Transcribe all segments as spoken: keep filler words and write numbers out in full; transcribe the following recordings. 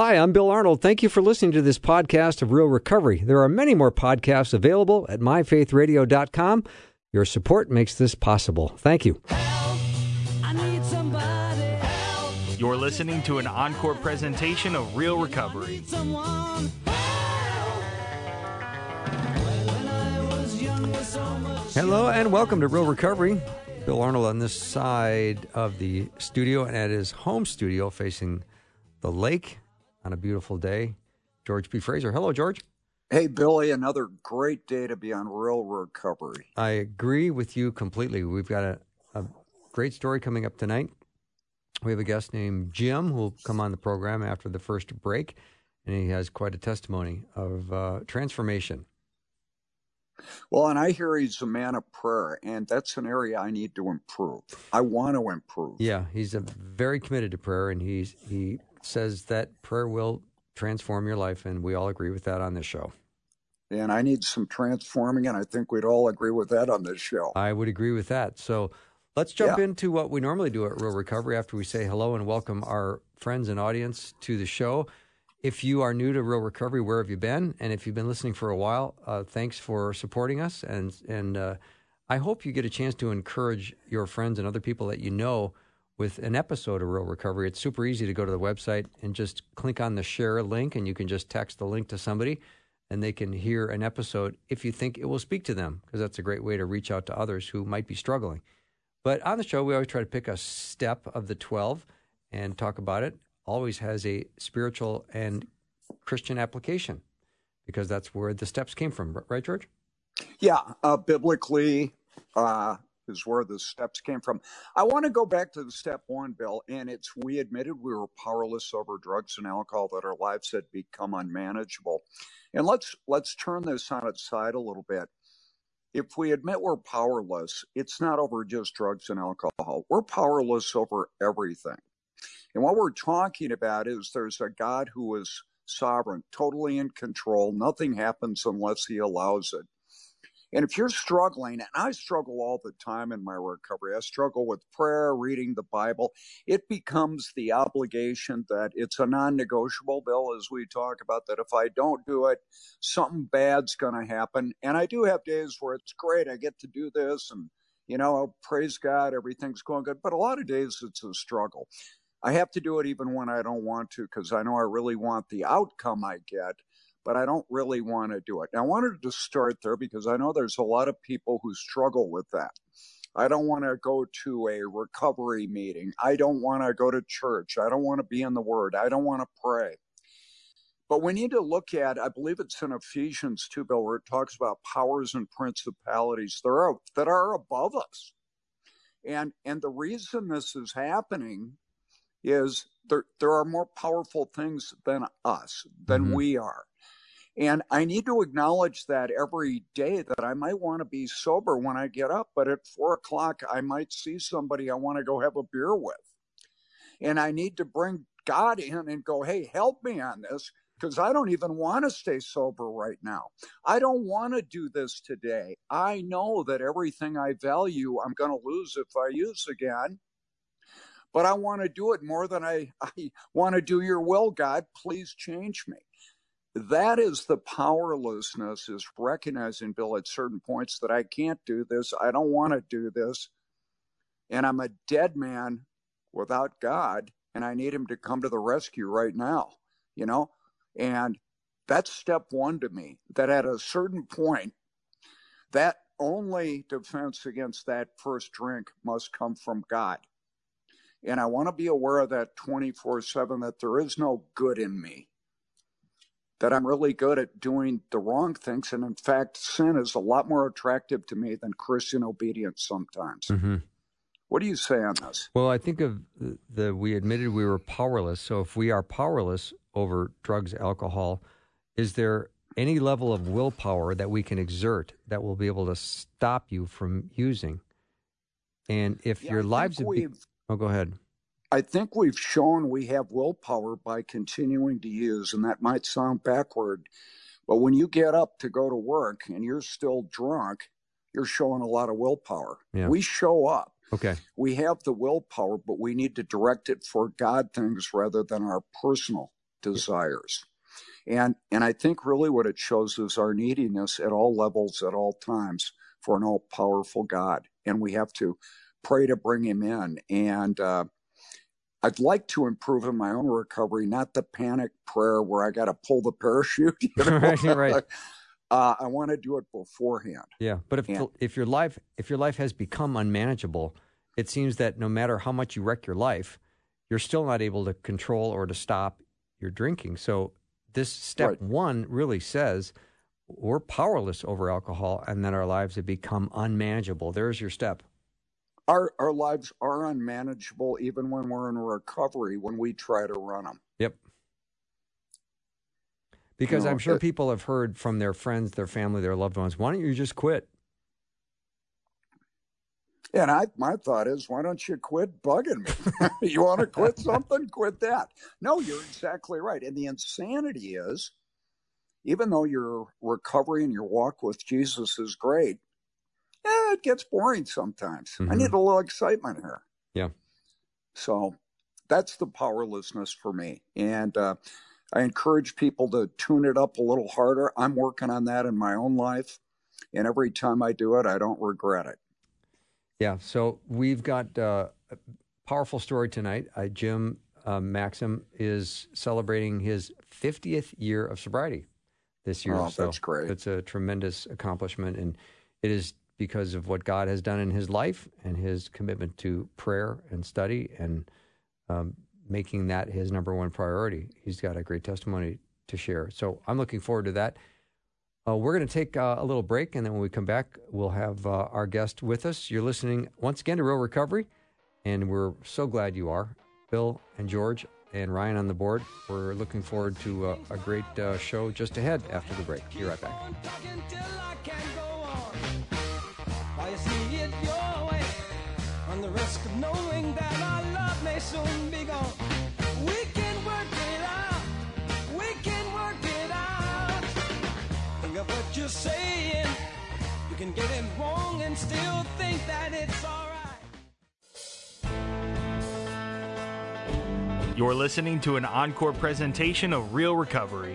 Hi, I'm Bill Arnold. Thank you for listening to this podcast of Real Recovery. There are many more podcasts available at my faith radio dot com. Your support makes this possible. Thank you. Help, I need somebody. Help. You're listening to an encore presentation of Real Recovery. I need someone. Help. When I was young with so much Hello and welcome to Real Recovery. Bill Arnold on this side of the studio and at his home studio facing the lake on a beautiful day. George B. Fraser. Hello, George. Hey, Billy, another great day to be on Real Recovery. I agree with you completely. We've got a, a great story coming up tonight. We have a guest named Jim who will come on the program after the first break, and he has quite a testimony of uh, transformation. Well, and I hear he's a man of prayer, and that's an area I need to improve. I want to improve. Yeah, he's a very committed to prayer, and he's he says that prayer will transform your life, and we all agree with that on this show. And I need some transforming, and I think we'd all agree with that on this show. I would agree with that. So let's jump Yeah. into what we normally do at Real Recovery after we say hello and welcome our friends and audience to the show. If you are new to Real Recovery, where have you been? And if you've been listening for a while, uh, thanks for supporting us. And and uh, I hope you get a chance to encourage your friends and other people that you know with an episode of Real Recovery. It's super easy to go to the website and just click on the share link, and you can just text the link to somebody, and they can hear an episode if you think it will speak to them, because that's a great way to reach out to others who might be struggling. But on the show, we always try to pick a step of the twelve and talk about it. Always has a spiritual and Christian application, because that's where the steps came from. Right, George? Yeah, uh, biblically uh, is where the steps came from. I want to go back to the step one, Bill, and it's we admitted we were powerless over drugs and alcohol, that our lives had become unmanageable. And let's let's turn this on its side a little bit. If we admit we're powerless, it's not over just drugs and alcohol. We're powerless over everything. And what we're talking about is there's a God who is sovereign, totally in control. Nothing happens unless he allows it. And if you're struggling, and I struggle all the time in my recovery, I struggle with prayer, reading the Bible, it becomes the obligation that it's a non-negotiable, Bill, as we talk about, that if I don't do it, something bad's going to happen. And I do have days where it's great, I get to do this, and, you know, praise God, everything's going good. But a lot of days it's a struggle. I have to do it even when I don't want to, because I know I really want the outcome I get, but I don't really want to do it. Now, I wanted to start there because I know there's a lot of people who struggle with that. I don't want to go to a recovery meeting. I don't want to go to church. I don't want to be in the Word. I don't want to pray. But we need to look at, I believe it's in Ephesians two, Bill, where it talks about powers and principalities that are, that are above us. And, and the reason this is happening is there, there are more powerful things than us, than mm-hmm. we are. And I need to acknowledge that every day, that I might want to be sober when I get up, but at four o'clock, I might see somebody I want to go have a beer with. And I need to bring God in and go, hey, help me on this, because I don't even want to stay sober right now. I don't want to do this today. I know that everything I value, I'm going to lose if I use again. But I want to do it more than I, I want to do your will, God. Please change me. That is the powerlessness, is recognizing, Bill, at certain points that I can't do this. I don't want to do this. And I'm a dead man without God, and I need him to come to the rescue right now, you know? And that's step one to me, that at a certain point, that only defense against that first drink must come from God. And I want to be aware of that twenty-four seven, that there is no good in me, that I'm really good at doing the wrong things. And in fact, sin is a lot more attractive to me than Christian obedience sometimes. Mm-hmm. What do you say on this? Well, I think of the, the we admitted we were powerless. So if we are powerless over drugs, alcohol, is there any level of willpower that we can exert that will be able to stop you from using? And if yeah, your lives have been... Oh, go ahead. I think we've shown we have willpower by continuing to use, and that might sound backward, but when you get up to go to work and you're still drunk, you're showing a lot of willpower. Yeah. We show up. Okay. We have the willpower, but we need to direct it for God things rather than our personal desires. And and I think really what it shows is our neediness at all levels, at all times, for an all-powerful God. And we have to pray to bring him in. And uh, I'd like to improve in my own recovery, not the panic prayer where I got to pull the parachute. You know? Right, right. Uh, I want to do it beforehand. Yeah, but if And- if your life if your life has become unmanageable, it seems that no matter how much you wreck your life, you're still not able to control or to stop your drinking. So this step Right. one really says we're powerless over alcohol, and that our lives have become unmanageable. There's your step. Our our lives are unmanageable even when we're in recovery, when we try to run them. Yep. Because No, I'm sure it- people have heard from their friends, their family, their loved ones, why don't you just quit? And I, my thought is, why don't you quit bugging me? You want to quit something? Quit that. No, you're exactly right. And the insanity is, even though your recovery and your walk with Jesus is great, eh, it gets boring sometimes. I Mhm. need a little excitement here. Yeah. So that's the powerlessness for me. And uh, I encourage people to tune it up a little harder. I'm working on that in my own life. And every time I do it, I don't regret it. Yeah, so we've got uh, a powerful story tonight. Uh, Jim uh, Maxim is celebrating his fiftieth year of sobriety this year. Oh, so that's great. It's a tremendous accomplishment, and it is because of what God has done in his life and his commitment to prayer and study and um, making that his number one priority. He's got a great testimony to share. So I'm looking forward to that. Uh, we're going to take uh, a little break, and then when we come back, we'll have uh, our guest with us. You're listening once again to Real Recovery, and we're so glad you are. Bill and George and Ryan on the board. We're looking forward to uh, a great uh, show just ahead after the break. Be right back. While you see it your way, on the risk of knowing that our love may soon be gone. We can work it out. We can work it out. Think of what you're saying. You can get it wrong and still think that it's all right. You're listening to an encore presentation of Real Recovery.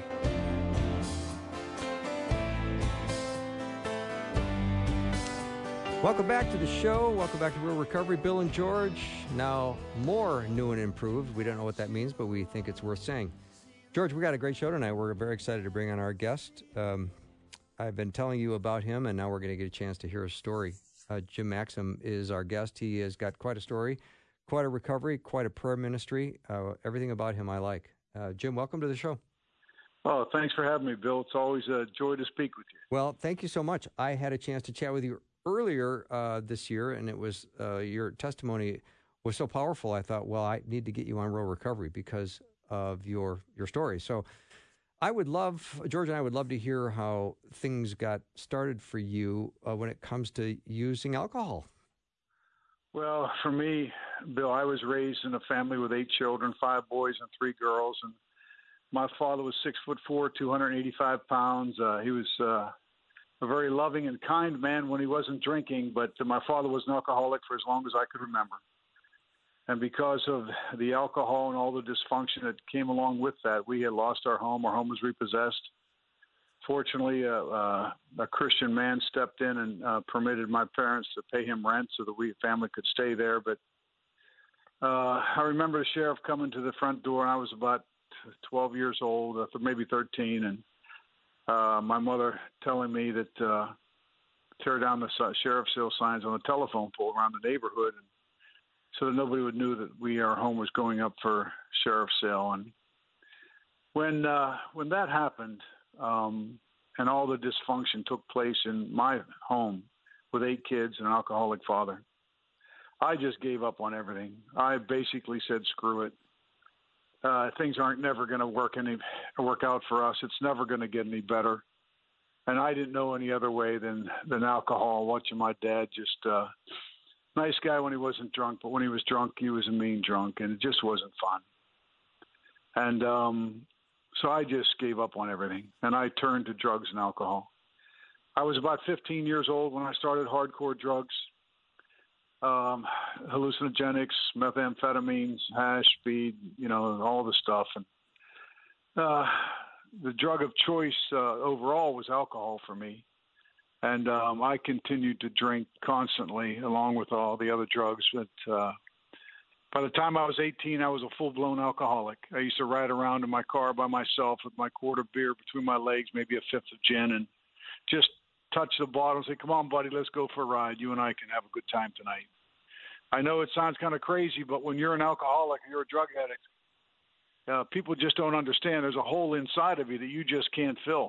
Welcome back to the show. Welcome back to Real Recovery. Bill and George, now more new and improved. We don't know what that means, but we think it's worth saying. George, we got a great show tonight. We're very excited to bring on our guest. Um, I've been telling you about him, and now we're going to get a chance to hear his story. Uh, Jim Maxim is our guest. He has got quite a story, quite a recovery, quite a prayer ministry. Uh, everything about him I like. Uh, Jim, welcome to the show. Oh, thanks for having me, Bill. It's always a joy to speak with you. Well, thank you so much. I had a chance to chat with you earlier uh, this year, and it was uh, your testimony was so powerful. I thought, well, I need to get you on Real Recovery because of your your story. So I would love, George and I would love to hear how things got started for you uh, when it comes to using alcohol. Well, for me, Bill, I was raised in a family with eight children, five boys and three girls, and my father was six foot four, two hundred eighty-five pounds. Uh, he was uh, a very loving and kind man when he wasn't drinking, but my father was an alcoholic for as long as I could remember. And because of the alcohol and all the dysfunction that came along with that, we had lost our home. Our home was repossessed. Fortunately, uh, uh, a Christian man stepped in and uh, permitted my parents to pay him rent so that we family could stay there. But uh, I remember the sheriff coming to the front door, and I was about twelve years old, uh, maybe thirteen, and uh, my mother telling me that uh, tear down the uh, sheriff's sale signs on the telephone pole around the neighborhood, and so that nobody would know that we our home was going up for sheriff's sale. And when uh, when that happened, um, and all the dysfunction took place in my home with eight kids and an alcoholic father, I just gave up on everything. I basically said, "Screw it. Uh, things aren't never going to work any work out for us. It's never going to get any better." And I didn't know any other way than than alcohol. Watching my dad, just uh, nice guy when he wasn't drunk, but when he was drunk, he was a mean drunk, and it just wasn't fun. And um, so I just gave up on everything, and I turned to drugs and alcohol. I was about fifteen years old when I started hardcore drugs. Um, hallucinogenics, methamphetamines, hash, speed, you know, all the stuff. And uh, the drug of choice uh, overall was alcohol for me. And um, I continued to drink constantly along with all the other drugs. But uh, by the time I was eighteen, I was a full-blown alcoholic. I used to ride around in my car by myself with my quart of beer between my legs, maybe a fifth of gin, and just touch the bottle and say, come on, buddy, let's go for a ride. You and I can have a good time tonight. I know it sounds kind of crazy, but when you're an alcoholic or you're a drug addict, uh, people just don't understand. There's a hole inside of you that you just can't fill.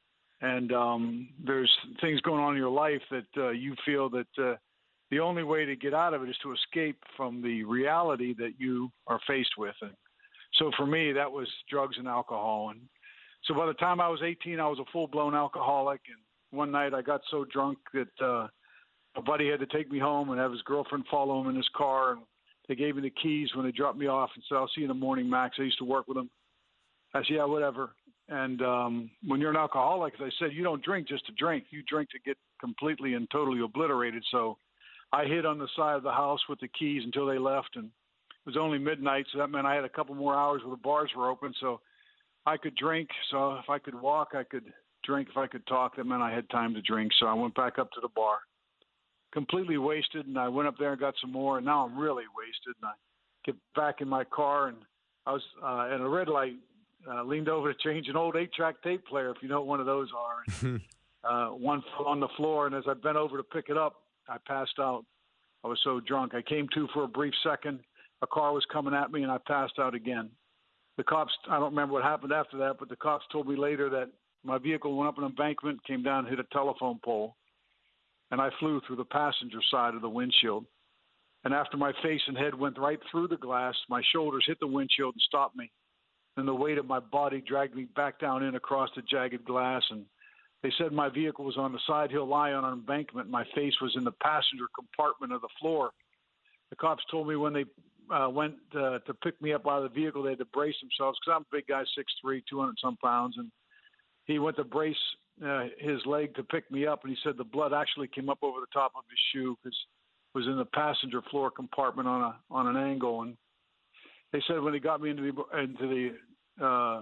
And um, there's things going on in your life that uh, you feel that uh, the only way to get out of it is to escape from the reality that you are faced with. And so for me, that was drugs and alcohol. And so by the time I was eighteen, I was a full-blown alcoholic. And one night I got so drunk that uh, a buddy had to take me home and have his girlfriend follow him in his car. And they gave me the keys when they dropped me off and said, I'll see you in the morning, Max. I used to work with him. I said, yeah, whatever. And um, when you're an alcoholic, as I said, you don't drink just to drink. You drink to get completely and totally obliterated. So I hid on the side of the house with the keys until they left. And it was only midnight, so that meant I had a couple more hours where the bars were open. So I could drink. So if I could walk, I could drink. If I could talk, that meant I had time to drink. So I went back up to the bar, completely wasted. And I went up there and got some more. And now I'm really wasted. And I get back in my car, and I was uh, at a red light. Uh, leaned over to change an old eight-track tape player, if you know what one of those are. And, uh, one fell on the floor, and as I bent over to pick it up, I passed out. I was so drunk. I came to for a brief second. A car was coming at me, and I passed out again. The cops, I don't remember what happened after that, but the cops told me later that my vehicle went up an embankment, came down, and hit a telephone pole, and I flew through the passenger side of the windshield. And after my face and head went right through the glass, my shoulders hit the windshield and stopped me. And the weight of my body dragged me back down in across the jagged glass. And they said my vehicle was on the side hill lie on an embankment. My face was in the passenger compartment of the floor. The cops told me when they uh, went uh, to pick me up out of the vehicle, they had to brace themselves because I'm a big guy, six three, two hundred some pounds. And he went to brace uh, his leg to pick me up. And he said the blood actually came up over the top of his shoe because it was in the passenger floor compartment on a on an angle. And they said when they got me into the into the uh,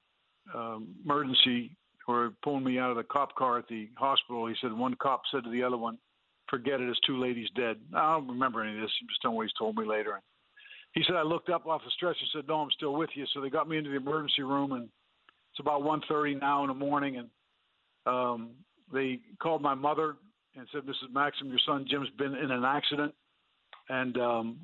uh, emergency or pulling me out of the cop car at the hospital, he said one cop said to the other one, "Forget it, it's too late, he's dead." I don't remember any of this. He just always told me later. And he said I looked up off the stretcher and said, "No, I'm still with you." So they got me into the emergency room, and it's about one thirty now in the morning, and um, they called my mother and said, "Missus Maxim, your son Jim's been in an accident," and um,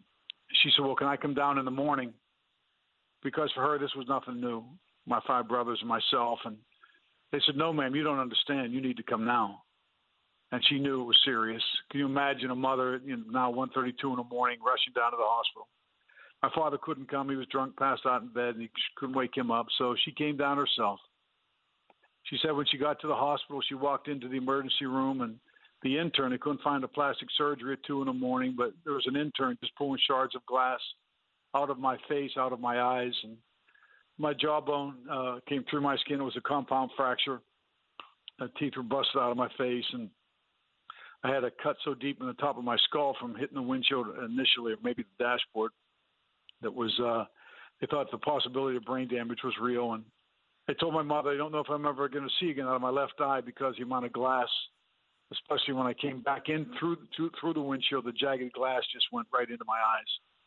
she said, well, can I come down in the morning? Because for her, this was nothing new, my five brothers and myself. And they said, no, ma'am, you don't understand. You need to come now. And she knew it was serious. Can you imagine a mother, you know, now one thirty-two in the morning, rushing down to the hospital? My father couldn't come. He was drunk, passed out in bed, and he couldn't wake him up. So she came down herself. She said when she got to the hospital, she walked into the emergency room, and the intern, they couldn't find a plastic surgery at two in the morning, but there was an intern just pulling shards of glass out of my face, out of my eyes, and my jawbone uh, came through my skin. It was a compound fracture. The teeth were busted out of my face, and I had a cut so deep in the top of my skull from hitting the windshield initially, or maybe the dashboard, that was, uh, they thought the possibility of brain damage was real. And I told my mother, I don't know if I'm ever going to see again out of my left eye because the amount of glass, especially when I came back in through, through through the windshield, the jagged glass just went right into my eyes.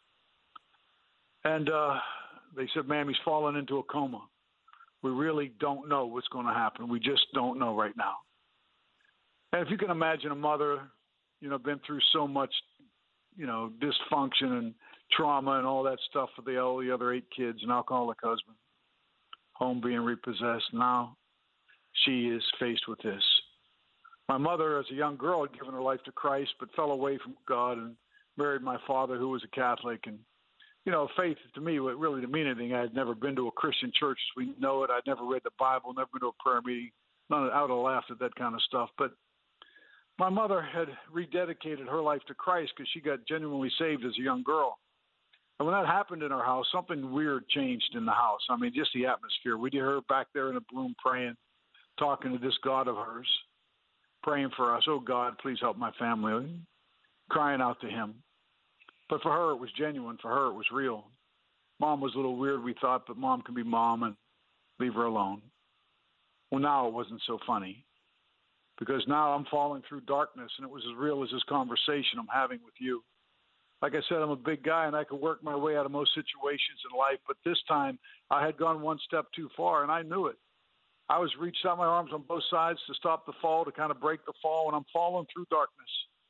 And uh, they said, ma'am, he's fallen into a coma. We really don't know what's going to happen. We just don't know right now. And if you can imagine a mother, you know, been through so much, you know, dysfunction and trauma and all that stuff for the, all the other eight kids, an alcoholic husband, home being repossessed. Now she is faced with this. My mother, as a young girl, had given her life to Christ, but fell away from God and married my father, who was a Catholic. And, you know, faith to me, really to mean anything, I had never been to a Christian church as we know it. I'd never read the Bible, never been to a prayer meeting. None of, I would have laughed at that kind of stuff. But my mother had rededicated her life to Christ because she got genuinely saved as a young girl. And when that happened in our house, something weird changed in the house. I mean, just the atmosphere. We'd hear her back there in a room praying, talking to this God of hers, praying for us. Oh, God, please help my family. Crying out to him. But for her, it was genuine. For her, it was real. Mom was a little weird, we thought, but mom can be mom. And Leave her alone. Well, now it wasn't so funny, because now I'm falling through darkness, and it was as real as this conversation I'm having with you. Like I said, I'm a big guy, and I could work my way out of most situations in life, but this time I had gone one step too far, and I knew it. I was reached out my arms on both sides to stop the fall, to kind of break the fall, and I'm falling through darkness.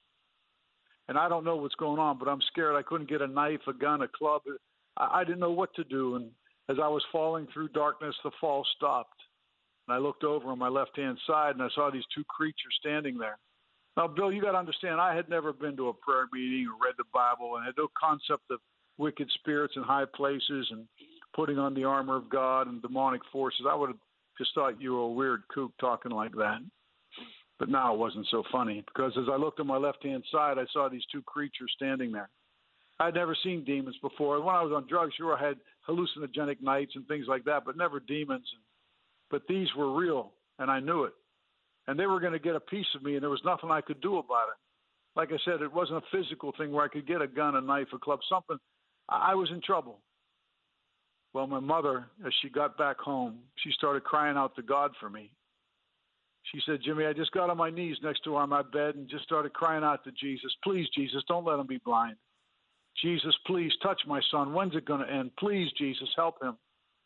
And I don't know what's going on, but I'm scared. I couldn't get a knife, a gun, a club. I, I didn't know what to do, and as I was falling through darkness, the fall stopped. And I looked over on my left-hand side, and I saw these two creatures standing there. Now, Bill, you got to understand, I had never been to a prayer meeting or read the Bible, and had no concept of wicked spirits in high places and putting on the armor of God and demonic forces. I would have just thought you were a weird kook talking like that. But now it wasn't so funny, because as I looked on my left-hand side, I saw these two creatures standing there. I'd never seen demons before. When I was on drugs, sure, I had hallucinogenic nights and things like that, but never demons. But these were real, and I knew it. And they were going to get a piece of me, and there was nothing I could do about it. Like I said, it wasn't a physical thing where I could get a gun, a knife, a club, something. I was in trouble. Well, my mother, as she got back home, she started crying out to God for me. She said, Jimmy, I just got on my knees next to her on my bed and just started crying out to Jesus. Please, Jesus, don't let him be blind. Jesus, please touch my son. When's it going to end? Please, Jesus, help him.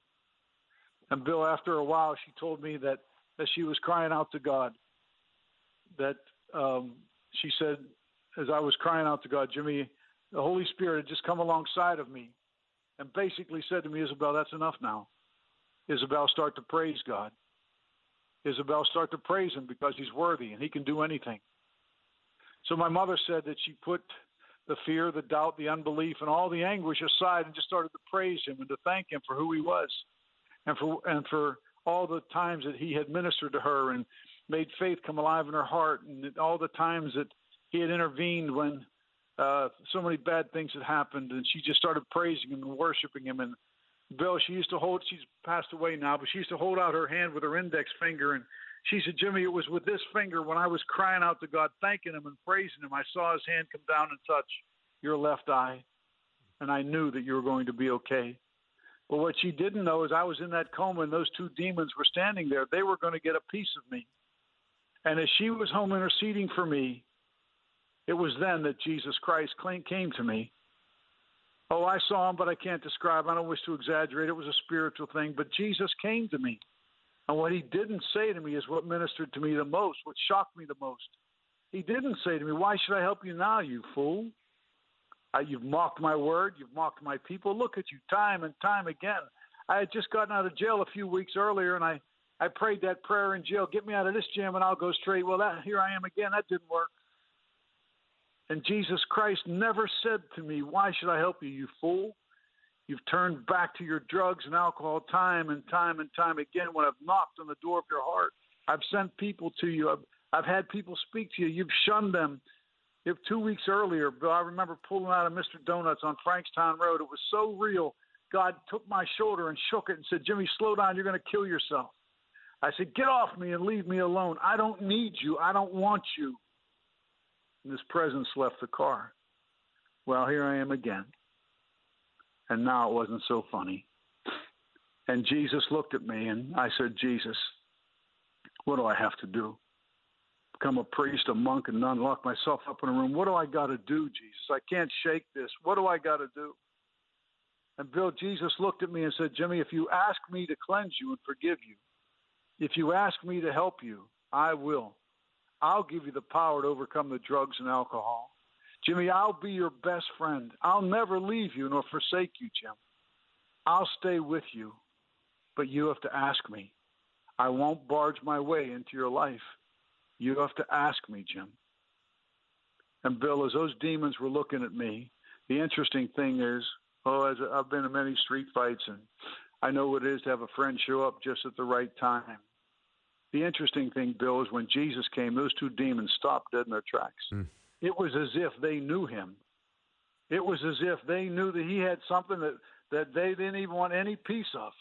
And Bill, after a while, she told me that as she was crying out to God, that um, she said, as I was crying out to God, Jimmy, the Holy Spirit had just come alongside of me and basically said to me, Isabel, that's enough now. Isabel, start to praise God. Isabel, start to praise him, because he's worthy and he can do anything. So my mother said that she put the fear, the doubt, the unbelief, and all the anguish aside and just started to praise him and to thank him for who he was, and for and for all the times that he had ministered to her and made faith come alive in her heart, and all the times that he had intervened when uh, so many bad things had happened. And she just started praising him and worshiping him. And Bill, she used to hold, she's passed away now, but she used to hold out her hand with her index finger, and she said, Jimmy, it was with this finger when I was crying out to God, thanking him and praising him, I saw his hand come down and touch your left eye, and I knew that you were going to be okay. Well, what she didn't know is I was in that coma, and those two demons were standing there. They were going to get a piece of me. And as she was home interceding for me, it was then that Jesus Christ came to me. Oh, I saw him, but I can't describe. I don't wish to exaggerate. It was a spiritual thing, but Jesus came to me. And what he didn't say to me is what ministered to me the most, what shocked me the most. He didn't say to me, why should I help you now, you fool? Uh, you've mocked my word. You've mocked my people. Look at you time and time again. I had just gotten out of jail a few weeks earlier, and I, I prayed that prayer in jail. Get me out of this jam, and I'll go straight. Well, that, here I am again. That didn't work. And Jesus Christ never said to me, why should I help you, you fool? You've turned back to your drugs and alcohol time and time and time again when I've knocked on the door of your heart. I've sent people to you. I've, I've had people speak to you. You've shunned them. If two weeks earlier, Bill, I remember pulling out of Mister Donuts on Frankstown Road. It was so real. God took my shoulder and shook it and said, Jimmy, slow down. You're going to kill yourself. I said, get off me and leave me alone. I don't need you. I don't want you. And his presence left the car. Well, here I am again. And now it wasn't so funny. And Jesus looked at me, and I said, Jesus, what do I have to do? Become a priest, a monk, and nun, lock myself up in a room. What do I got to do, Jesus? I can't shake this. What do I got to do? And Bill, Jesus looked at me and said, Jimmy, if you ask me to cleanse you and forgive you, if you ask me to help you, I will. I'll give you the power to overcome the drugs and alcohol. Jimmy, I'll be your best friend. I'll never leave you nor forsake you, Jim. I'll stay with you, but you have to ask me. I won't barge my way into your life. You have to ask me, Jim. And Bill, as those demons were looking at me, the interesting thing is, oh, as I've been in many street fights, and I know what it is to have a friend show up just at the right time. The interesting thing, Bill, is when Jesus came, those two demons stopped dead in their tracks. Mm. It was as if they knew him. It was as if they knew that he had something that, that they didn't even want any piece of.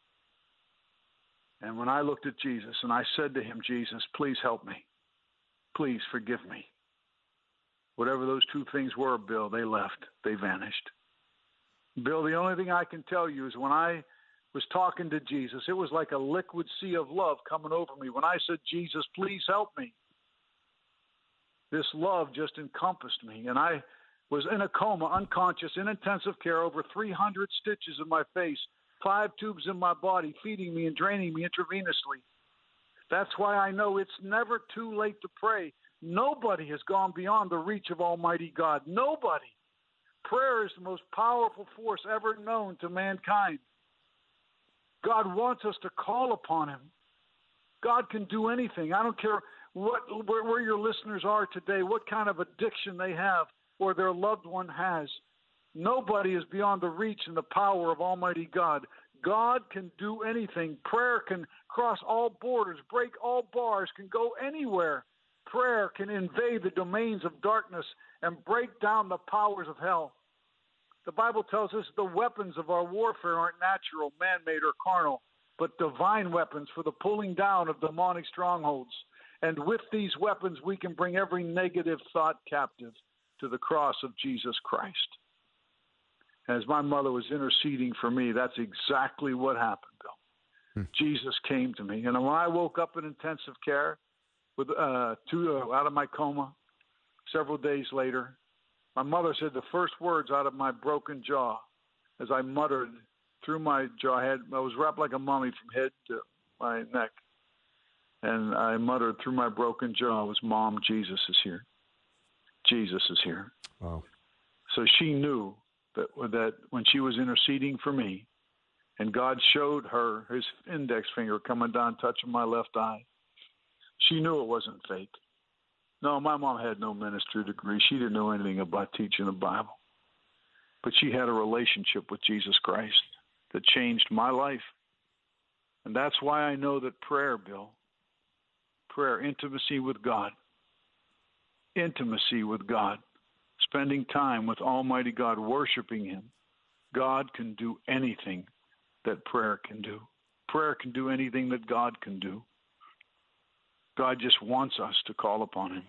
And when I looked at Jesus and I said to him, Jesus, please help me. Please forgive me. Whatever those two things were, Bill, they left. They vanished. Bill, the only thing I can tell you is when I was talking to Jesus, it was like a liquid sea of love coming over me. When I said, Jesus, please help me, this love just encompassed me. And I was in a coma, unconscious, in intensive care, over three hundred stitches in my face, five tubes in my body, feeding me and draining me intravenously. That's why I know it's never too late to pray. Nobody has gone beyond the reach of Almighty God. Nobody. Prayer is the most powerful force ever known to mankind. God wants us to call upon him. God can do anything. I don't care what where, where your listeners are today, what kind of addiction they have or their loved one has. Nobody is beyond the reach and the power of Almighty God. God can do anything. Prayer can cross all borders, break all bars, can go anywhere. Prayer can invade the domains of darkness and break down the powers of hell. The Bible tells us the weapons of our warfare aren't natural, man-made, or carnal, but divine weapons for the pulling down of demonic strongholds. And with these weapons, we can bring every negative thought captive to the cross of Jesus Christ. As my mother was interceding for me, that's exactly what happened, Bill. Hmm. Jesus came to me. And when I woke up in intensive care, with uh, two uh, out of my coma, several days later, my mother said the first words out of my broken jaw, as I muttered through my jaw, I, had, I was wrapped like a mummy from head to my neck, and I muttered through my broken jaw was, "Mom, Jesus is here. Jesus is here." Wow. So she knew that that when she was interceding for me, and God showed her his index finger coming down, touching my left eye, she knew it wasn't fake. No, my mom had no ministry degree. She didn't know anything about teaching the Bible. But she had a relationship with Jesus Christ that changed my life. And that's why I know that prayer, Bill, prayer, intimacy with God, intimacy with God, spending time with Almighty God, worshiping him, God can do anything that prayer can do. Prayer can do anything that God can do. God just wants us to call upon him.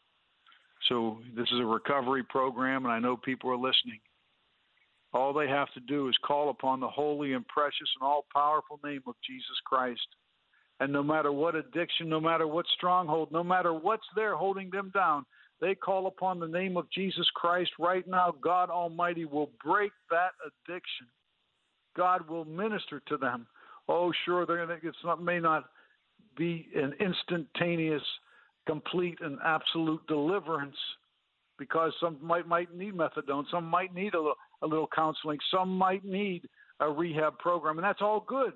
So this is a recovery program, and I know people are listening. All they have to do is call upon the holy and precious and all-powerful name of Jesus Christ. And no matter what addiction, no matter what stronghold, no matter what's there holding them down, they call upon the name of Jesus Christ right now. God Almighty will break that addiction. God will minister to them. Oh, sure, they're gonna, it's not, may not be an instantaneous, complete, and absolute deliverance, because some might might need methadone, some might need a little, a little counseling, some might need a rehab program, and that's all good.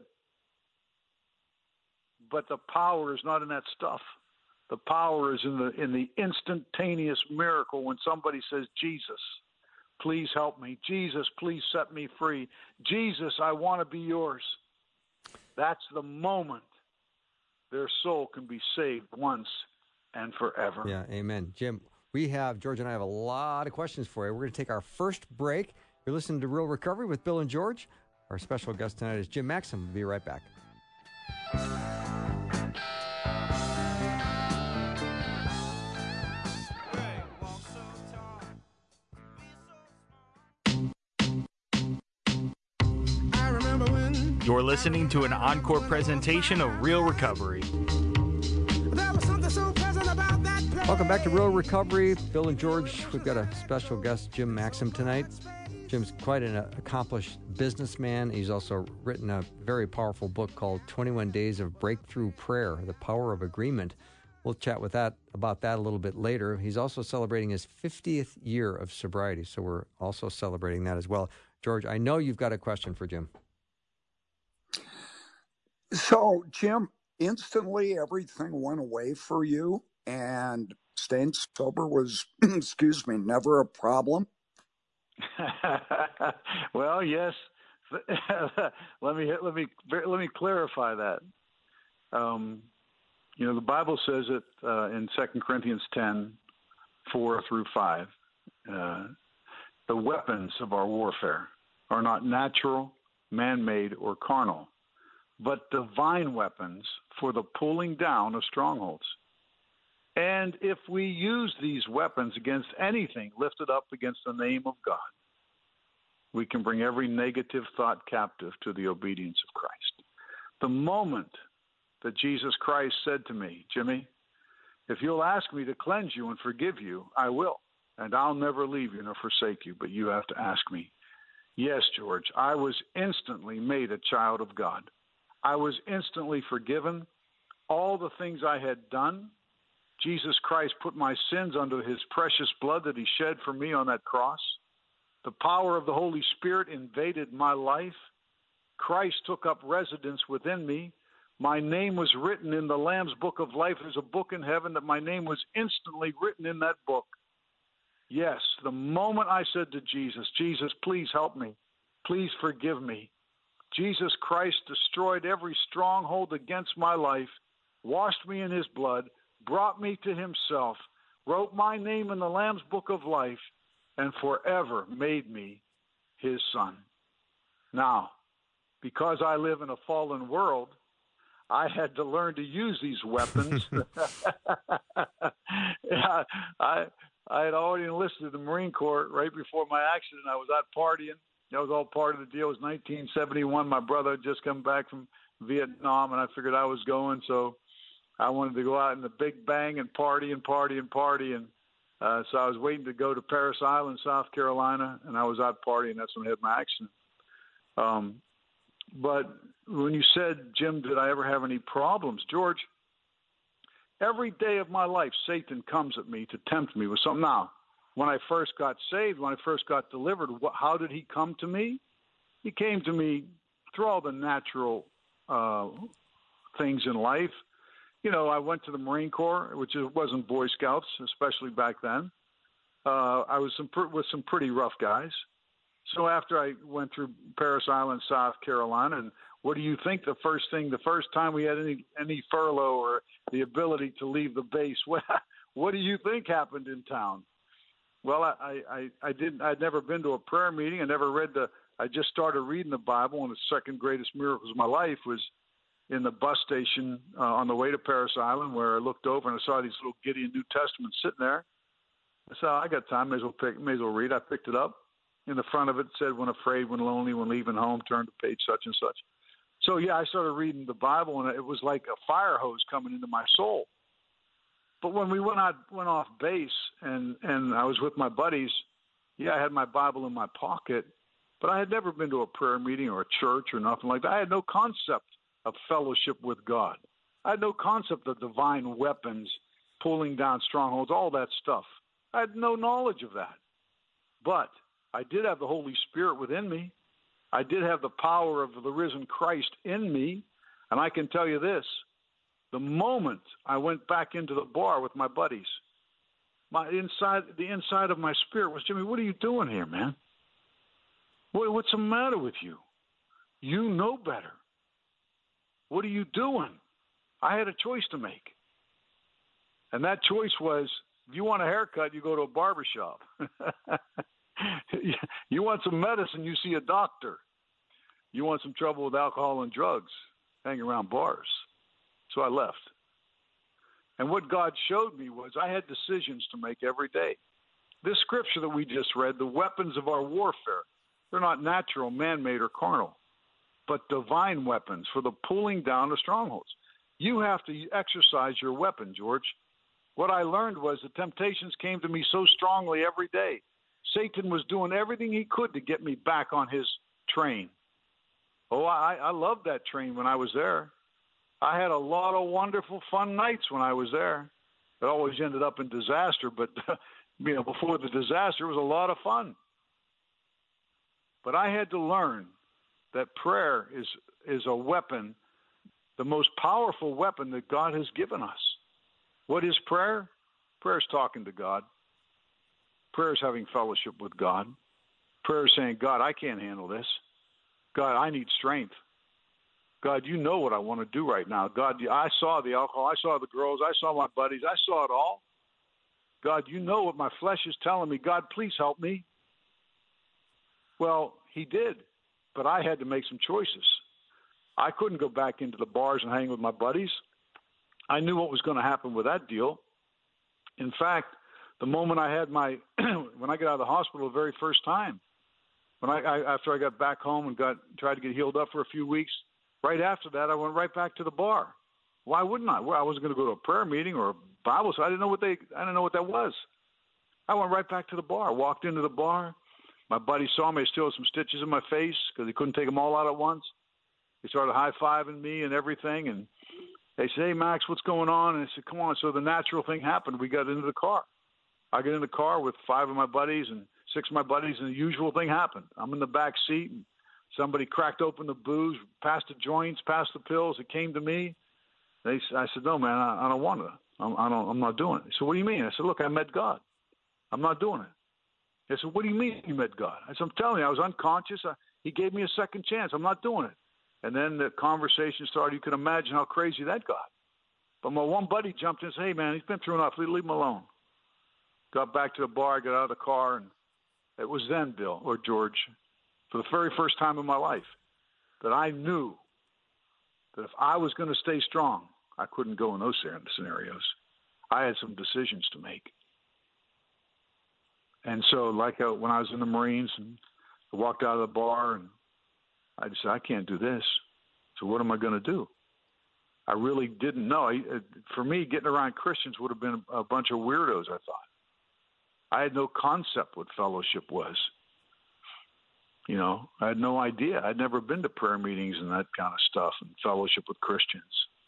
But the power is not in that stuff. The power is in the in the instantaneous miracle when somebody says, "Jesus, please help me. Jesus, please set me free. Jesus, I want to be yours." That's the moment their soul can be saved once and forever. Yeah, amen. Jim, we have, George and I have a lot of questions for you. We're going to take our first break. You're listening to Real Recovery with Bill and George. Our special guest tonight is Jim Maxim. We'll be right back. You're listening to an encore presentation of Real Recovery. Welcome back to Real Recovery. Bill and George, we've got a special guest, Jim Maxim, tonight. Jim's quite an accomplished businessman. He's also written a very powerful book called twenty-one Days of Breakthrough Prayer, The Power of Agreement. We'll chat with that about that a little bit later. He's also celebrating his fiftieth year of sobriety, so we're also celebrating that as well. George, I know you've got a question for Jim. So, Jim, instantly everything went away for you, and staying sober was, excuse me, never a problem? Well, yes. let me let me let me clarify that. Um, you know, the Bible says it uh, in Second Corinthians ten, four through five. Uh, the weapons of our warfare are not natural, man-made, or carnal, but divine weapons for the pulling down of strongholds. And if we use these weapons against anything lifted up against the name of God, we can bring every negative thought captive to the obedience of Christ. The moment that Jesus Christ said to me, Jimmy, if you'll ask me to cleanse you and forgive you, I will. And I'll never leave you nor forsake you, but you have to ask me. Yes, George, I was instantly made a child of God. I was instantly forgiven. All the things I had done, Jesus Christ put my sins under his precious blood that he shed for me on that cross. The power of the Holy Spirit invaded my life. Christ took up residence within me. My name was written in the Lamb's Book of Life. There's a book in heaven that my name was instantly written in that book. Yes, the moment I said to Jesus, Jesus, please help me. Please forgive me. Jesus Christ destroyed every stronghold against my life, washed me in his blood, brought me to himself, wrote my name in the Lamb's Book of Life, and forever made me his son. Now, because I live in a fallen world, I had to learn to use these weapons. yeah, I I had already enlisted in the Marine Corps right before my accident. I was out partying. That was all part of the deal. It was nineteen seventy-one. My brother had just come back from Vietnam, and I figured I was going, so I wanted to go out in the big bang and party and party and party. And uh, so I was waiting to go to Parris Island, South Carolina, and I was out partying. That's when I had my accident. Um, but when you said, Jim, did I ever have any problems? George, every day of my life, Satan comes at me to tempt me with something. Now, when I first got saved, when I first got delivered, what, how did he come to me? He came to me through all the natural uh, things in life. You know, I went to the Marine Corps, which wasn't Boy Scouts, especially back then. Uh, I was some, with some pretty rough guys. So after I went through Parris Island, South Carolina, and what do you think the first thing, the first time we had any, any furlough or the ability to leave the base, what, what do you think happened in town? Well, I, I, I didn't, I'd never been to a prayer meeting. I never read the, I just started reading the Bible, and the second greatest miracles of my life was in the bus station uh, on the way to Parris Island, where I looked over and I saw these little Gideon New Testaments sitting there. I said, I got time, may as well pick, may as well read. I picked it up. In the front of it said, when afraid, when lonely, when leaving home, turn to page such and such. So, yeah, I started reading the Bible, and it was like a fire hose coming into my soul. But when we went out, went off base, and, and I was with my buddies, yeah, I had my Bible in my pocket, but I had never been to a prayer meeting or a church or nothing like that. I had no concept of fellowship with God. I had no concept of divine weapons, pulling down strongholds, all that stuff. I had no knowledge of that. But I did have the Holy Spirit within me. I did have the power of the risen Christ in me. And I can tell you this, the moment I went back into the bar with my buddies, my inside, the inside of my spirit was, Jimmy, what are you doing here, man? What, what's the matter with you? You know better. What are you doing? I had a choice to make. And that choice was, if you want a haircut, you go to a barbershop. You want some medicine, you see a doctor. You want some trouble with alcohol and drugs, hang around bars. So I left. And what God showed me was I had decisions to make every day. This scripture that we just read, the weapons of our warfare, they're not natural, man-made, or carnal, but divine weapons for the pulling down of strongholds. You have to exercise your weapon, George. What I learned was the temptations came to me so strongly every day. Satan was doing everything he could to get me back on his train. Oh, I, I loved that train when I was there. I had a lot of wonderful, fun nights when I was there. It always ended up in disaster, but you know, before the disaster, it was a lot of fun. But I had to learn that prayer is is a weapon, the most powerful weapon that God has given us. What is prayer? Prayer is talking to God. Prayer is having fellowship with God. Prayer is saying, God, I can't handle this. God, I need strength. God, you know what I want to do right now. God, I saw the alcohol. I saw the girls. I saw my buddies. I saw it all. God, you know what my flesh is telling me. God, please help me. Well, he did, but I had to make some choices. I couldn't go back into the bars and hang with my buddies. I knew what was going to happen with that deal. In fact, the moment I had my, when I got out of the hospital the very first time, when I, I after I got back home and got tried to get healed up for a few weeks, right after that, I went right back to the bar. Why wouldn't I? Well, I wasn't going to go to a prayer meeting or a Bible study. I didn't know what they. I didn't know what that was. I went right back to the bar. Walked into the bar. My buddy saw me. I still had some stitches in my face because he couldn't take them all out at once. He started high-fiving me and everything, and they said, "Hey, Max, what's going on?" And I said, "Come on." So the natural thing happened. We got into the car. I get in the car with five of my buddies and six of my buddies, and the usual thing happened. I'm in the back seat, and somebody cracked open the booze, passed the joints, passed the pills. It came to me. They, I said, "No, man, I, I don't want to. I'm, I don't, I'm not doing it." So what do you mean? I said, "Look, I met God. I'm not doing it." They said, "What do you mean you met God?" I said, "I'm telling you, I was unconscious. I, he gave me a second chance. I'm not doing it." And then the conversation started. You can imagine how crazy that got. But my one buddy jumped in and said, "Hey, man, he's been through enough. Leave him alone." Got back to the bar, got out of the car, and it was then, Bill or George, for the very first time in my life, that I knew that if I was going to stay strong, I couldn't go in those scenarios. I had some decisions to make. And so, like uh, when I was in the Marines, and I walked out of the bar, and I just said, "I can't do this. So what am I going to do?" I really didn't know. I, for me, getting around Christians would have been a bunch of weirdos, I thought. I had no concept what fellowship was. You know, I had no idea. I'd never been to prayer meetings and that kind of stuff and fellowship with Christians.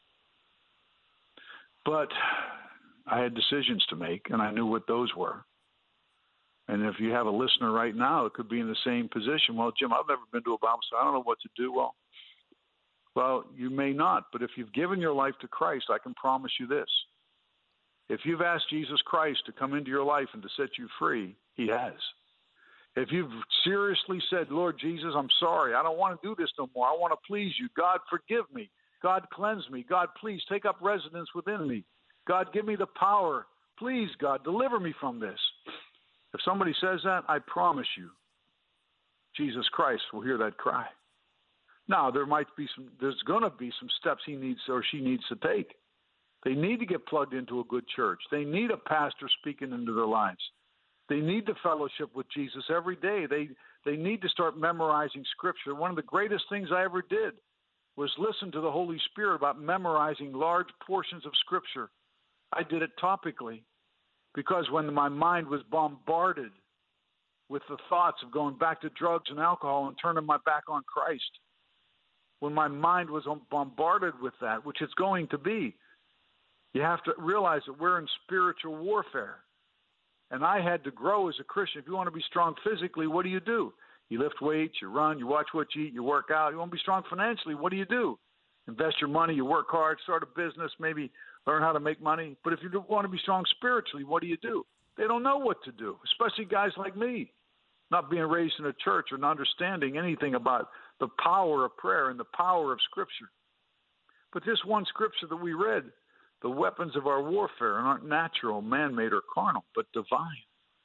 But I had decisions to make, and I knew what those were. And if you have a listener right now, it could be in the same position. "Well, Jim, I've never been to a Bible study. I don't know what to do." Well, well, you may not. But if you've given your life to Christ, I can promise you this. If you've asked Jesus Christ to come into your life and to set you free, he has. If you've seriously said, "Lord Jesus, I'm sorry. I don't want to do this no more. I want to please you. God, forgive me. God, cleanse me. God, please take up residence within me. God, give me the power. Please, God, deliver me from this." If somebody says that, I promise you, Jesus Christ will hear that cry. Now, there might be some, there's going to be some steps he needs or she needs to take. They need to get plugged into a good church. They need a pastor speaking into their lives. They need to fellowship with Jesus every day. They they need to start memorizing Scripture. One of the greatest things I ever did was listen to the Holy Spirit about memorizing large portions of Scripture. I did it topically because when my mind was bombarded with the thoughts of going back to drugs and alcohol and turning my back on Christ, when my mind was bombarded with that, which it's going to be, you have to realize that we're in spiritual warfare. And I had to grow as a Christian. If you want to be strong physically, what do you do? You lift weights, you run, you watch what you eat, you work out. You want to be strong financially, what do you do? Invest your money, you work hard, start a business, maybe learn how to make money. But if you want to be strong spiritually, what do you do? They don't know what to do, especially guys like me, not being raised in a church or not understanding anything about the power of prayer and the power of Scripture. But this one Scripture that we read, the weapons of our warfare aren't natural, man-made, or carnal, but divine.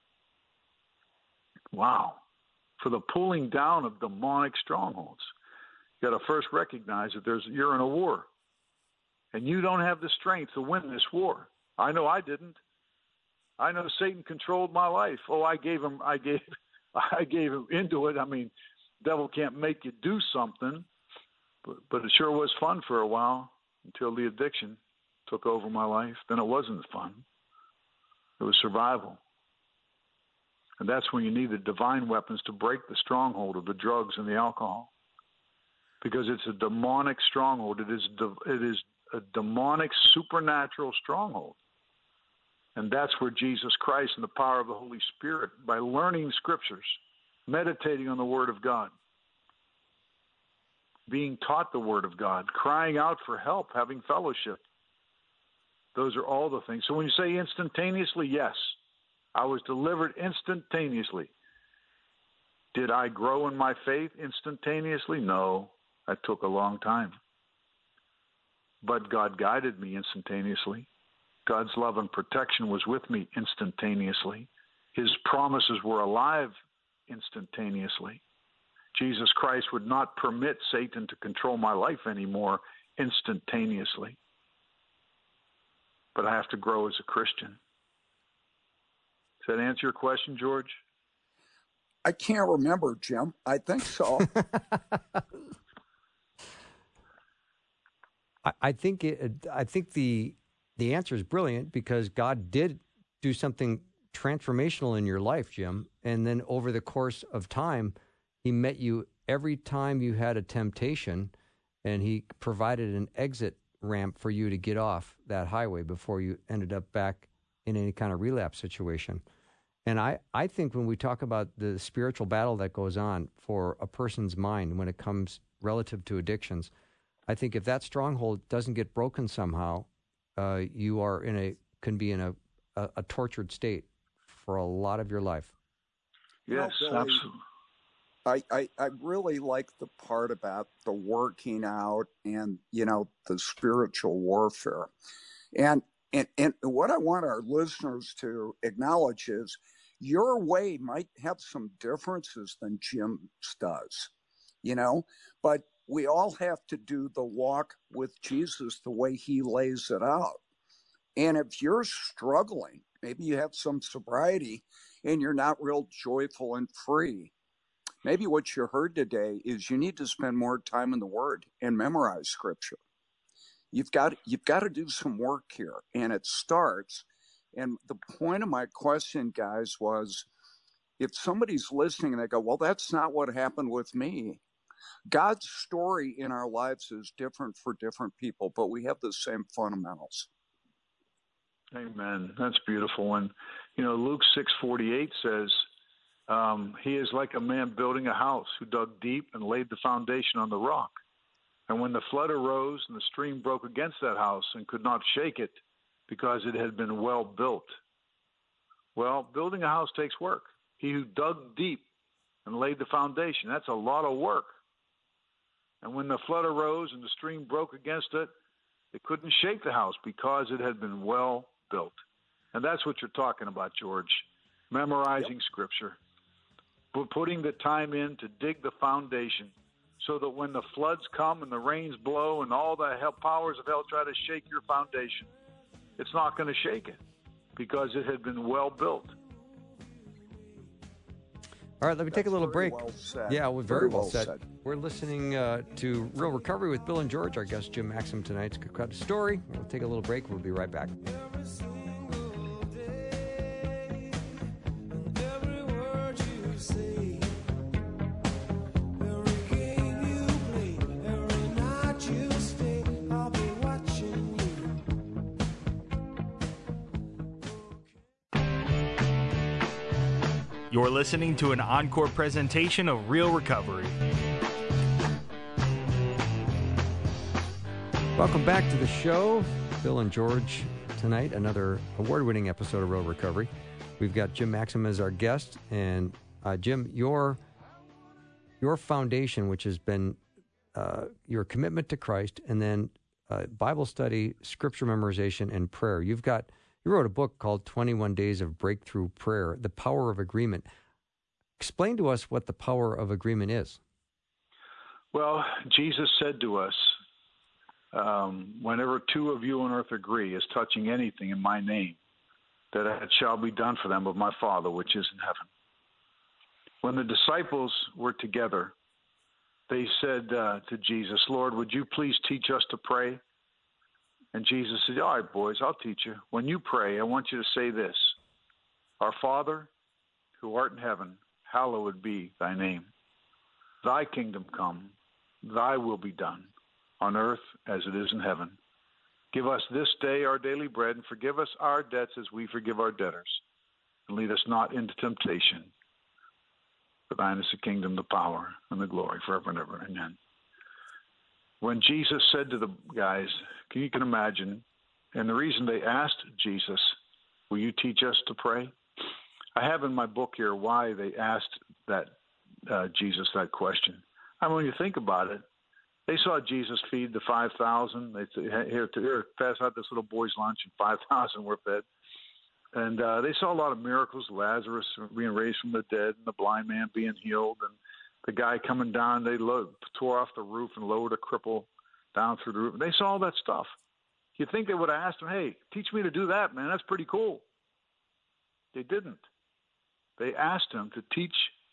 Wow. For the pulling down of demonic strongholds. You got to first recognize that there's you're in a war. And you don't have the strength to win this war. I know I didn't. I know Satan controlled my life. Oh, I gave him I gave I gave him into it. I mean, the devil can't make you do something. But but it sure was fun for a while until the addiction took over my life. Then it wasn't fun. It was survival. And that's when you need the divine weapons to break the stronghold of the drugs and the alcohol. Because it's a demonic stronghold. It is it is a demonic supernatural stronghold. And that's where Jesus Christ and the power of the Holy Spirit, by learning Scriptures, meditating on the Word of God, being taught the Word of God, crying out for help, having fellowship, those are all the things. So when you say instantaneously, yes, I was delivered instantaneously. Did I grow in my faith instantaneously? No, that took a long time. But God guided me instantaneously. God's love and protection was with me instantaneously. His promises were alive instantaneously. Jesus Christ would not permit Satan to control my life anymore instantaneously. But I have to grow as a Christian. Does that answer your question, George? I can't remember, Jim. I think so. I, I think it, I think the the answer is brilliant because God did do something transformational in your life, Jim. And then over the course of time, he met you every time you had a temptation, and he provided an exit ramp for you to get off that highway before you ended up back in any kind of relapse situation. And I, I think when we talk about the spiritual battle that goes on for a person's mind when it comes relative to addictions, I think if that stronghold doesn't get broken somehow, uh, you are in a can be in a, a, a tortured state for a lot of your life. Yes, you know, Billy, absolutely. I, I, I really like the part about the working out and, you know, the spiritual warfare. And, and, and what I want our listeners to acknowledge is your way might have some differences than Jim's does, you know, but we all have to do the walk with Jesus the way he lays it out. And if you're struggling, maybe you have some sobriety and you're not real joyful and free, maybe what you heard today is you need to spend more time in the Word and memorize Scripture. You've got, you've got to do some work here, and it starts. And the point of my question, guys, was if somebody's listening and they go, well, that's not what happened with me. God's story in our lives is different for different people, but we have the same fundamentals. Amen. That's beautiful. And, you know, Luke six forty-eight says, um, he is like a man building a house who dug deep and laid the foundation on the rock. And when the flood arose and the stream broke against that house and could not shake it because it had been well built. Well, building a house takes work. He who dug deep and laid the foundation, that's a lot of work. And when the flood arose and the stream broke against it, it couldn't shake the house because it had been well built. And that's what you're talking about, George. Memorizing yep. Scripture. Putting the time in to dig the foundation so that when the floods come and the rains blow and all the hell, powers of hell try to shake your foundation, it's not going to shake it because it had been well built. All right, let me That's take a little very break. Well said. Yeah, we're very, very well, well said. said. We're listening uh, to Real Recovery with Bill and George. Our guest, Jim Maxim, tonight's cut story. We'll take a little break. We'll be right back. You're listening to an encore presentation of Real Recovery. Welcome back to the show. Bill and George tonight, another award-winning episode of Real Recovery. We've got Jim Maxim as our guest. And uh, Jim, your, your foundation, which has been uh, your commitment to Christ, and then uh, Bible study, scripture memorization, and prayer. You've got You wrote a book called twenty-one Days of Breakthrough Prayer, The Power of Agreement. Explain to us what the power of agreement is. Well, Jesus said to us, um, whenever two of you on earth agree as touching anything in my name, that it shall be done for them of my Father which is in heaven. When the disciples were together, they said uh, to Jesus, Lord, would you please teach us to pray? And Jesus said, all right, boys, I'll teach you. When you pray, I want you to say this, Our Father, who art in heaven, hallowed be thy name. Thy kingdom come, thy will be done, on earth as it is in heaven. Give us this day our daily bread, and forgive us our debts as we forgive our debtors. And lead us not into temptation. For thine is the kingdom, the power, and the glory forever and ever. Amen. When Jesus said to the guys, you can imagine, and the reason they asked Jesus, will you teach us to pray? I have in my book here why they asked that uh, Jesus that question. I mean, when you think about it, they saw Jesus feed the five thousand. They said, here, here, pass out this little boy's lunch, and five thousand were fed. And uh, they saw a lot of miracles, Lazarus being raised from the dead, and the blind man being healed, and the guy coming down, they lo- tore off the roof and lowered a cripple down through the roof. They saw all that stuff. You'd think they would have asked him, hey, teach me to do that, man. That's pretty cool. They didn't. They asked him to teach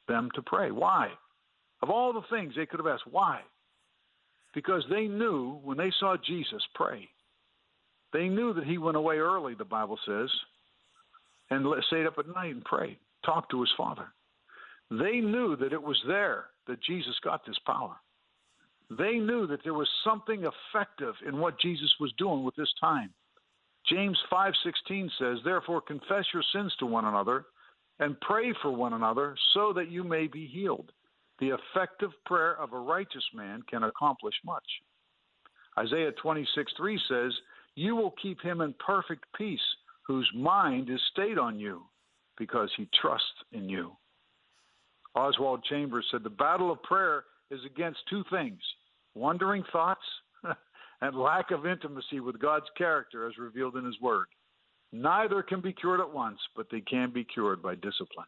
them to pray. Why? Of all the things they could have asked, why? Because they knew when they saw Jesus pray, they knew that he went away early, the Bible says, and stayed up at night and prayed, talked to his Father. They knew that it was there that Jesus got this power. They knew that there was something effective in what Jesus was doing with this time. James five sixteen says, therefore confess your sins to one another and pray for one another so that you may be healed. The effective prayer of a righteous man can accomplish much. Isaiah twenty-six three says, you will keep him in perfect peace whose mind is stayed on you because he trusts in you. Oswald Chambers said, the battle of prayer is against two things, wandering thoughts and lack of intimacy with God's character as revealed in his word. Neither can be cured at once, but they can be cured by discipline.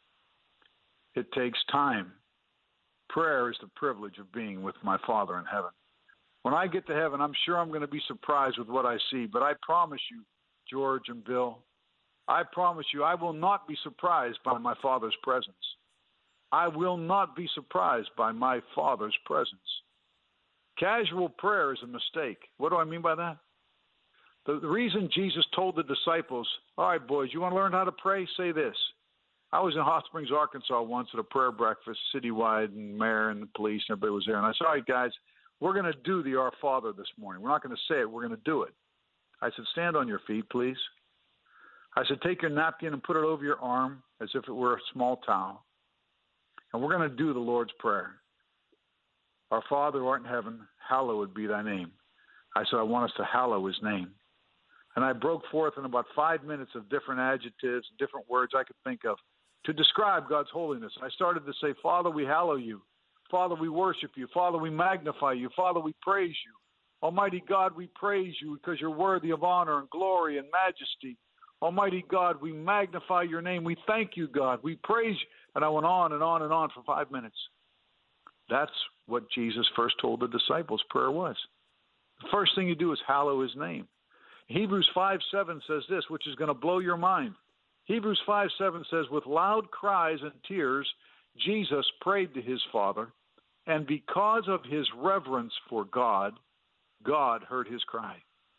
It takes time. Prayer is the privilege of being with my Father in heaven. When I get to heaven, I'm sure I'm going to be surprised with what I see, but I promise you, George and Bill, I promise you I will not be surprised by my Father's presence. I will not be surprised by my Father's presence. Casual prayer is a mistake. What do I mean by that? The, the reason Jesus told the disciples, all right, boys, you want to learn how to pray? Say this. I was in Hot Springs, Arkansas once at a prayer breakfast, citywide, and mayor and the police, and everybody was there. And I said, all right, guys, we're going to do the Our Father this morning. We're not going to say it. We're going to do it. I said, stand on your feet, please. I said, take your napkin and put it over your arm as if it were a small towel. And we're going to do the Lord's Prayer. Our Father who art in heaven, hallowed be thy name. I said, I want us to hallow his name. And I broke forth in about five minutes of different adjectives, different words I could think of to describe God's holiness. I started to say, Father, we hallow you. Father, we worship you. Father, we magnify you. Father, we praise you. Almighty God, we praise you because you're worthy of honor and glory and majesty. Almighty God, we magnify your name. We thank you, God. We praise you. And I went on and on and on for five minutes. That's what Jesus first told the disciples prayer was. The first thing you do is hallow his name. Hebrews five seven says this, which is going to blow your mind. Hebrews five seven says, with loud cries and tears, Jesus prayed to his Father, and because of his reverence for God, God heard his cry.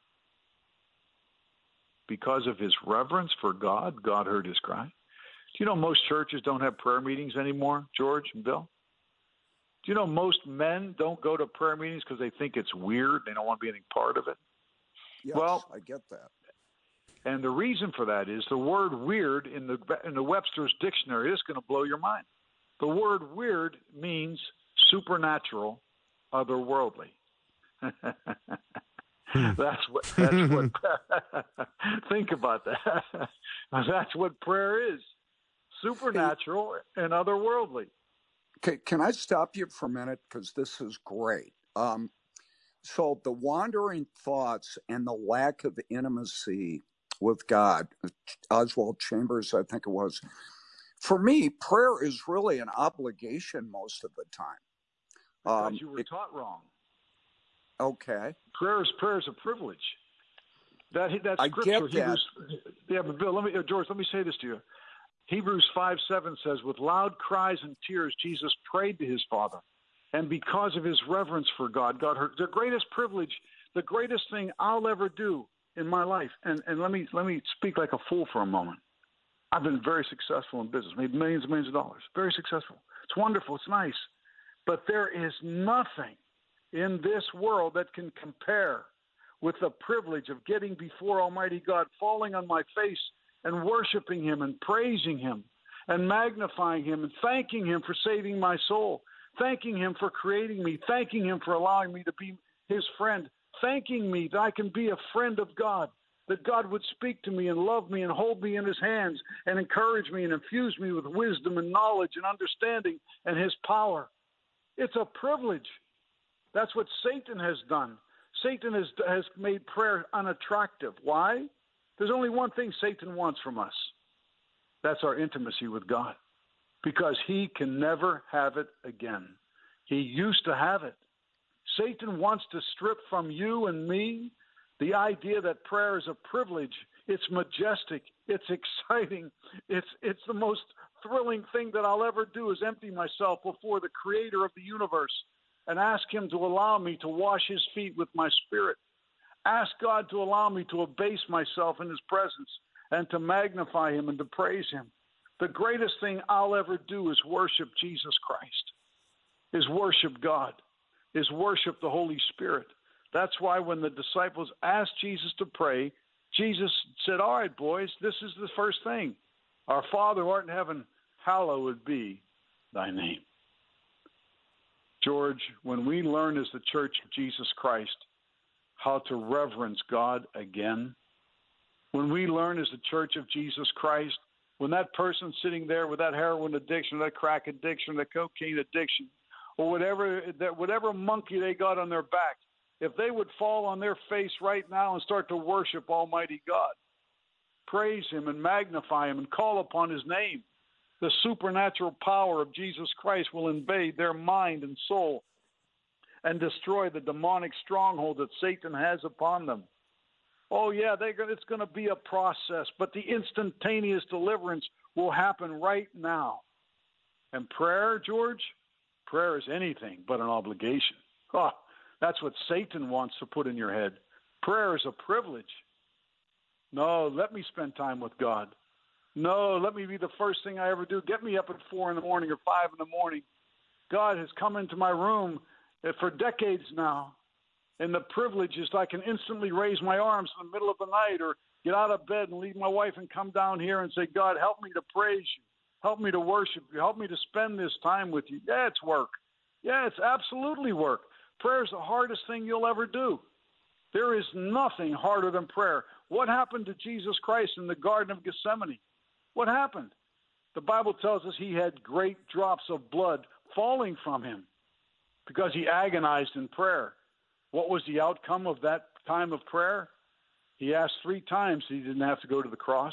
Because of his reverence for God, God heard his cry. Do you know most churches don't have prayer meetings anymore, George and Bill? Do you know most men don't go to prayer meetings because they think it's weird? They don't want to be any part of it? Yes, well, I get that. And the reason for that is the word weird in the in the Webster's dictionary is going to blow your mind. The word weird means supernatural, otherworldly. That's what. That's what. Think about that. That's what prayer is: supernatural and otherworldly. Can, can I stop you for a minute because this is great? Um, so the wandering thoughts and the lack of intimacy with God, Oswald Chambers, I think it was. For me, prayer is really an obligation most of the time. Because um, you were it, taught wrong. Okay. Prayer is prayer is a privilege. That that I scripture, get that. Hebrews, yeah, but Bill, let me, George, let me say this to you. Hebrews five seven says, with loud cries and tears, Jesus prayed to his Father. And because of his reverence for God, God heard. The greatest privilege, the greatest thing I'll ever do in my life. And, and let me let me speak like a fool for a moment. I've been very successful in business, made millions and millions of dollars. Very successful. It's wonderful. It's nice. But there is nothing in this world that can compare with the privilege of getting before Almighty God, falling on my face and worshiping him and praising him and magnifying him and thanking him for saving my soul, thanking him for creating me, thanking him for allowing me to be his friend, thanking me that I can be a friend of God, that God would speak to me and love me and hold me in his hands and encourage me and infuse me with wisdom and knowledge and understanding and his power. It's a privilege. That's what Satan has done. Satan has, has made prayer unattractive. Why? There's only one thing Satan wants from us. That's our intimacy with God, because he can never have it again. He used to have it. Satan wants to strip from you and me the idea that prayer is a privilege. It's majestic. It's exciting. It's, it's the most thrilling thing that I'll ever do is empty myself before the creator of the universe and ask him to allow me to wash his feet with my spirit. Ask God to allow me to abase myself in his presence and to magnify him and to praise him. The greatest thing I'll ever do is worship Jesus Christ, is worship God, is worship the Holy Spirit. That's why when the disciples asked Jesus to pray, Jesus said, all right, boys, this is the first thing. Our Father who art in heaven, hallowed be thy name. George, when we learn as the Church of Jesus Christ how to reverence God again, when we learn as the Church of Jesus Christ, when that person sitting there with that heroin addiction, that crack addiction, that cocaine addiction, or whatever that whatever monkey they got on their back, if they would fall on their face right now and start to worship Almighty God, praise him and magnify him and call upon his name, the supernatural power of Jesus Christ will invade their mind and soul and destroy the demonic stronghold that Satan has upon them. Oh, yeah, they're gonna, it's going to be a process, but the instantaneous deliverance will happen right now. And prayer, George, prayer is anything but an obligation. Oh, that's what Satan wants to put in your head. Prayer is a privilege. No, let me spend time with God. No, let me be the first thing I ever do. Get me up at four in the morning or five in the morning. God has come into my room for decades now, and the privilege is I can instantly raise my arms in the middle of the night or get out of bed and leave my wife and come down here and say, God, help me to praise you. Help me to worship you. Help me to spend this time with you. Yeah, it's work. Yeah, it's absolutely work. Prayer is the hardest thing you'll ever do. There is nothing harder than prayer. What happened to Jesus Christ in the Garden of Gethsemane? What happened? The Bible tells us he had great drops of blood falling from him because he agonized in prayer. What was the outcome of that time of prayer? He asked three times he didn't have to go to the cross.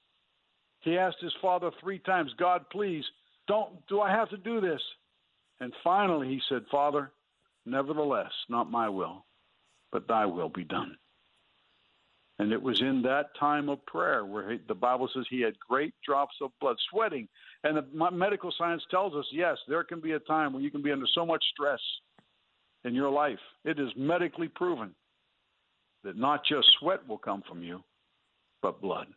He asked his Father three times, God, please, don't, do I have to do this? And finally he said, Father, nevertheless, not my will, but thy will be done. And it was in that time of prayer where he, the Bible says he had great drops of blood, sweating. And the medical science tells us, yes, there can be a time when you can be under so much stress in your life. It is medically proven that not just sweat will come from you, but blood.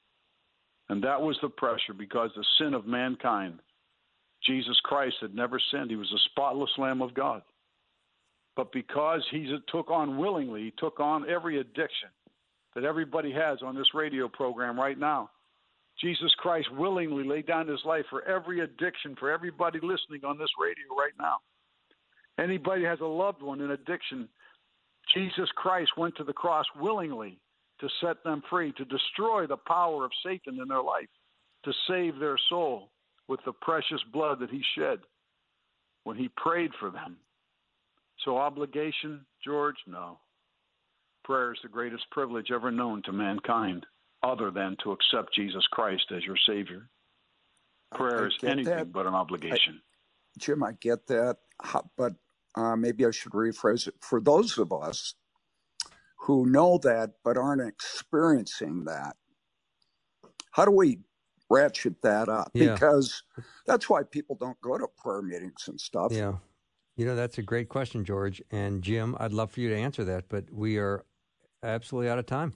And that was the pressure because the sin of mankind, Jesus Christ had never sinned. He was a spotless Lamb of God. But because he took on willingly, he took on every addiction that everybody has on this radio program right now. Jesus Christ willingly laid down his life for every addiction, for everybody listening on this radio right now. Anybody has a loved one in addiction, Jesus Christ went to the cross willingly to set them free, to destroy the power of Satan in their life, to save their soul with the precious blood that he shed when he prayed for them. So obligation, George, no. Prayer is the greatest privilege ever known to mankind, other than to accept Jesus Christ as your Savior. Prayer is anything that. but an obligation. I, Jim, I get that, but uh, maybe I should rephrase it. For those of us who know that but aren't experiencing that, how do we ratchet that up? Yeah. Because that's why people don't go to prayer meetings and stuff. Yeah. You know, that's a great question, George. And Jim, I'd love for you to answer that, but we are absolutely out of time.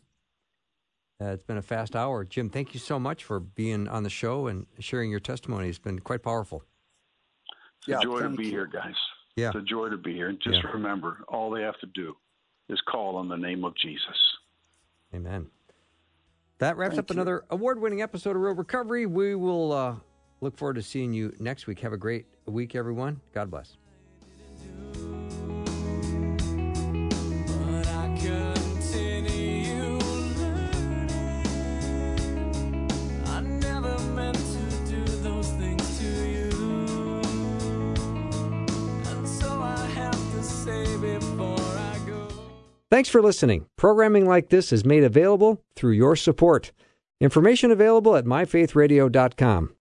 Uh, it's been a fast hour. Jim, thank you so much for being on the show and sharing your testimony. It's been quite powerful. It's a yeah, joy to be you. here, guys. Yeah. It's a joy to be here. And just yeah. remember, all they have to do is call on the name of Jesus. Amen. That wraps thank up you. another award-winning episode of Real Recovery. We will uh, look forward to seeing you next week. Have a great week, everyone. God bless. Thanks for listening. Programming like this is made available through your support. Information available at my faith radio dot com.